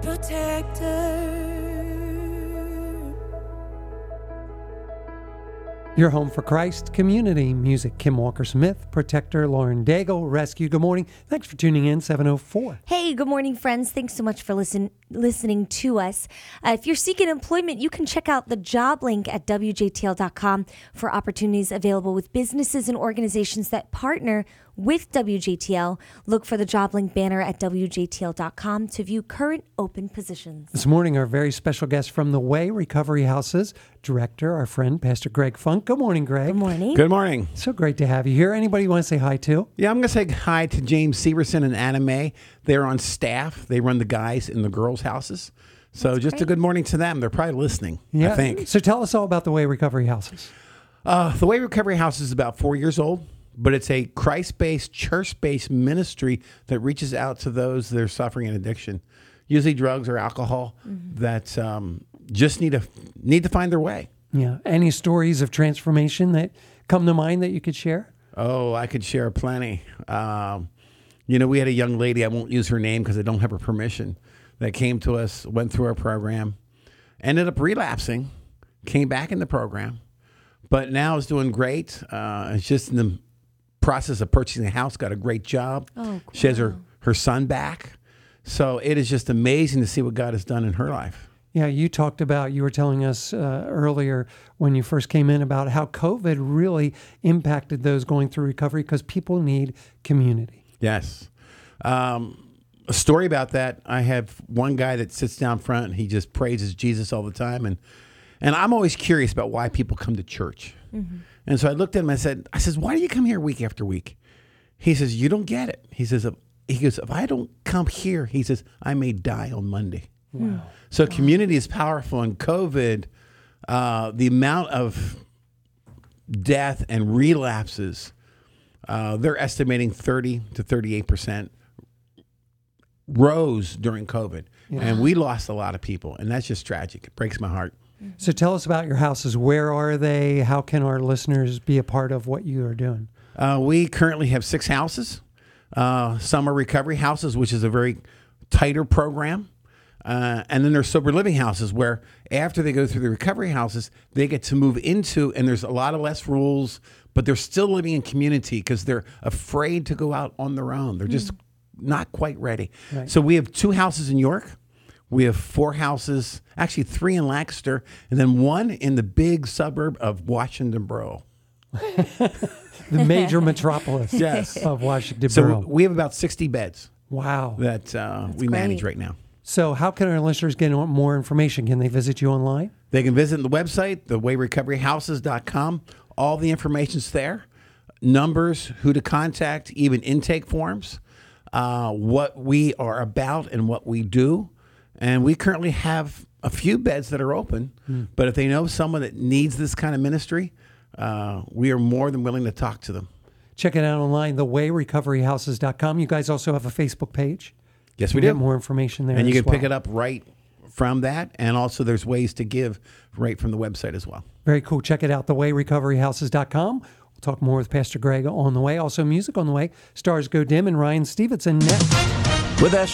protector. Your home for Christ Community Music. Kim Walker-Smith, Protector, Lauren Daigle, Rescue. Good morning. Thanks for tuning in, 7:04. Hey, good morning, friends. Thanks so much for listening to us. If you're seeking employment, you can check out the job link at WJTL.com for opportunities available with businesses and organizations that partner with WJTL. Look for the job link banner at WJTL.com to view current open positions. This morning, our very special guest from The Way Recovery Houses, Director, our friend, Pastor Greg Funk. Good morning, Greg. Good morning. Good morning. So great to have you here. Anybody you want to say hi to? Yeah, I'm going to say hi to James Severson and Anna May. They're on staff. They run the guys and the girls' houses. So That's just great. a good morning to them. They're probably listening, I think. So tell us all about The Way Recovery Houses. The Way Recovery House is about 4 years old, but it's a Christ-based, church-based ministry that reaches out to those that are suffering an addiction, usually drugs or alcohol, that just need to find their way. Yeah. Any stories of transformation that come to mind that you could share? Oh, I could share plenty. We had a young lady, I won't use her name because I don't have her permission, that came to us, went through our program, ended up relapsing, came back in the program, but now is doing great. It's just in the process of purchasing a house, got a great job. Oh, cool. She has her son back. So it is just amazing to see what God has done in her life. Yeah, you were telling us earlier when you first came in about how COVID really impacted those going through recovery because people need community. Yes. A story about that, I have one guy that sits down front and he just praises Jesus all the time. And I'm always curious about why people come to church. Mm-hmm. And so I looked at him and I said, why do you come here week after week? He says, you don't get it. He goes, if I don't come here, he says, I may die on Monday. Wow. So community is powerful. And COVID, the amount of death and relapses, they're estimating 30 to 38% rose during COVID. Yeah. And we lost a lot of people. And that's just tragic. It breaks my heart. So tell us about your houses. Where are they? How can our listeners be a part of what you are doing? We currently have 6 houses. Some are recovery houses, which is a very tighter program. And then there's sober living houses where after they go through the recovery houses, they get to move into, and there's a lot of less rules, but they're still living in community because they're afraid to go out on their own. They're just not quite ready. Right. So we have 2 houses in York. We have 4 houses, actually 3 in Lancaster, and then 1 in the big suburb of Washington Borough. The major metropolis of Washington Borough. So we have about 60 beds. Wow. That we manage right now. So how can our listeners get more information? Can they visit you online? They can visit the website, thewayrecoveryhouses.com. All the information's there. Numbers, who to contact, even intake forms, what we are about and what we do. And we currently have a few beds that are open, but if they know someone that needs this kind of ministry, we are more than willing to talk to them. Check it out online, thewayrecoveryhouses.com. You guys also have a Facebook page. Yes, we do. Get more information there. And you can pick it up right from that. And also there's ways to give right from the website as well. Very cool. Check it out, thewayrecoveryhouses.com. We'll talk more with Pastor Greg on the way. Also music on the way. Stars Go Dim and Ryan Stevenson next. With